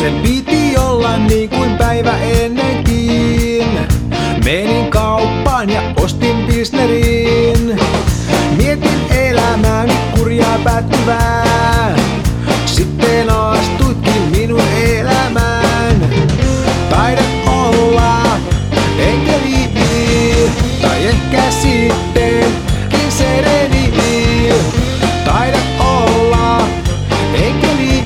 Sen piti olla niin kuin päivä ennenkin. Menin kauppaan ja ostin pilsnerin. Mietin elämääni kurjaa päättyvää. Sitten astuitkin minun elämään. Taidat olla enkeli, tai ehkä sittenkin sereni. Taidat olla enkeli.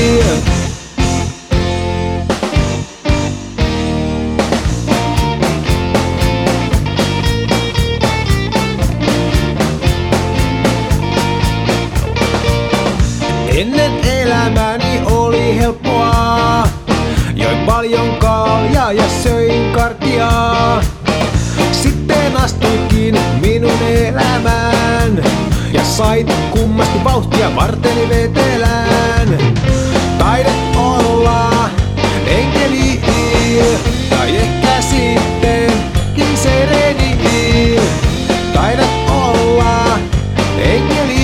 Ennen elämäni oli helppoa. Join paljon kaljaa ja söin karkkia. Sitten astuikin minun elämään ja sait kummasti vauhtia varteni vetelään. Taidat olla enkeli, tai ehkä sittenkin sereni. Taidat olla enkeli.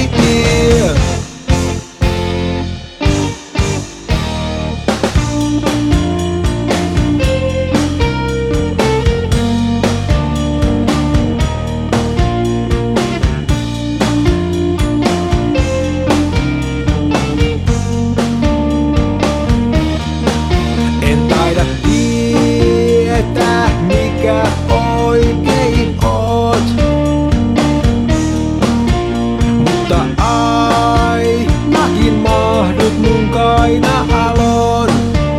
Oikein oot, mutta ainakin mahdut mun kainaloon.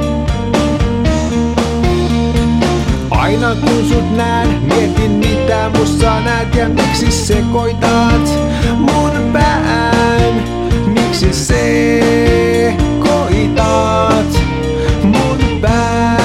Aina kun sut näen, mietin mitä mussa näet ja miksi sekoitat mun pään. Miksi sekoitat mun pään?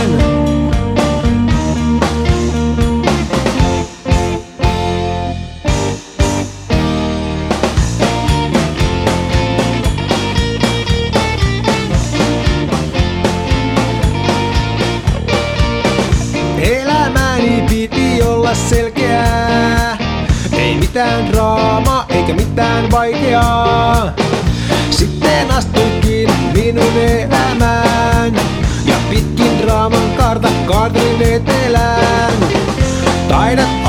Elämäni piti olla selkeää. Ei mitään draamaa eikä mitään vaikeaa. Sitten astuikin minun elämään ja pitkin draaman kaarta kaartelin etelään. Taidat